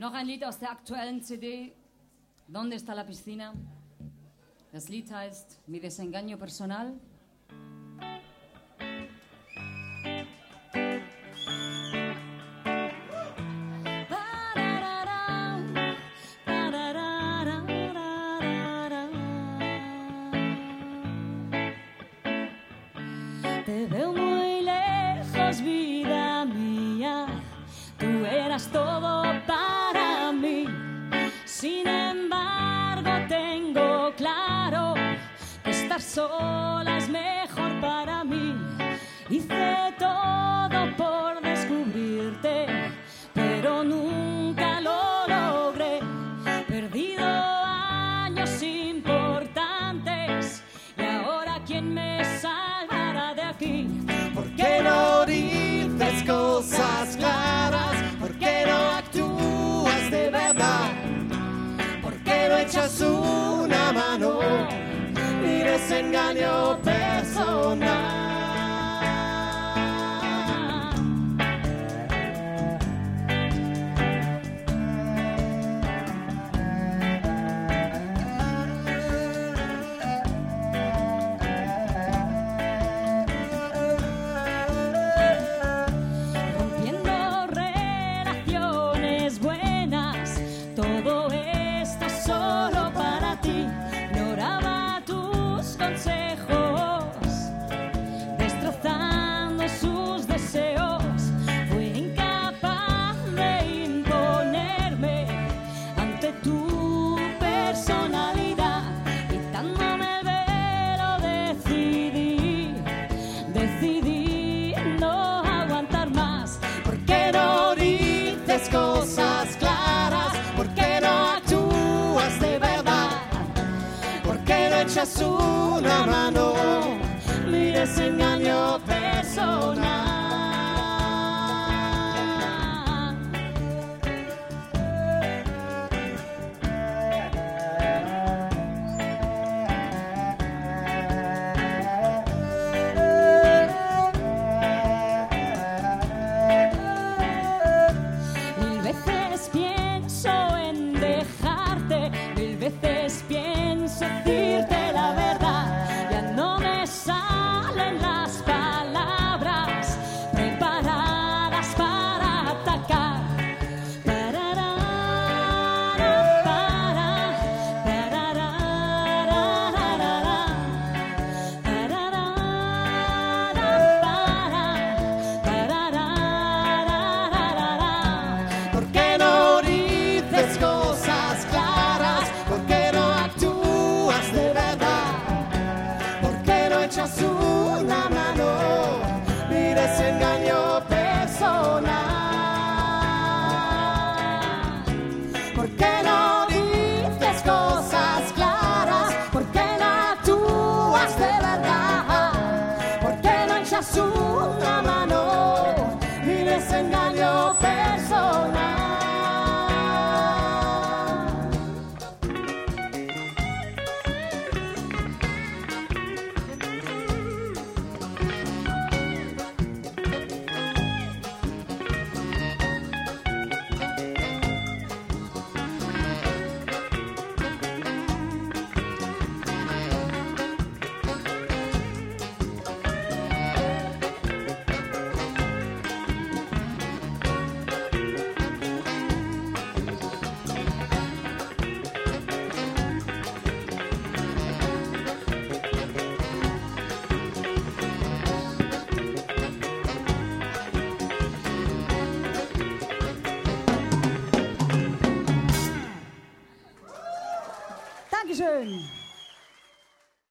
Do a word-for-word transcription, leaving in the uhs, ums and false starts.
Noch ein Lied aus der aktuellen C D, ¿Dónde está la piscina? Das Lied heißt Mi desengaño personal. Te veo muy lejos, vida mía, tú eras todo para mí. Sin embargo, tengo claro que estar sola es mejor para mí. Hice todo por descubrirte, pero nunca lo logré. Perdido años importantes y ahora ¿quién me salvará de aquí? ¿Por qué no dices cosas claras? ¿Por qué no actúas de verdad? ¿Por qué no echas una mano? Mi desengaño personal. Todo esto solo para ti. Ignoraba tus consejos, destrozando sus deseos. Fui incapaz de imponerme ante tu personalidad. Quitándome el velo decidí, decidí no aguantar más. ¿Por qué no dices cosas claras? ¿Por qué no actúas de verdad? ¿Por qué no echas una mano? Mi desengaño personal. Mil veces pienso en dejarte, mil veces pienso decirte la verdad. Ya no me salen las palabras preparadas para atacar. Parará, para, parará, parará, ¿Por qué no dices cosas claras? ¿Por qué no actúas de verdad? ¿Por qué no echas una mano? Mi desengaño personal. ¿Por qué no dices cosas claras? ¿Por qué no actúas de verdad? ¿Por qué no echas una mano? Mi desengaño personal. Dankeschön.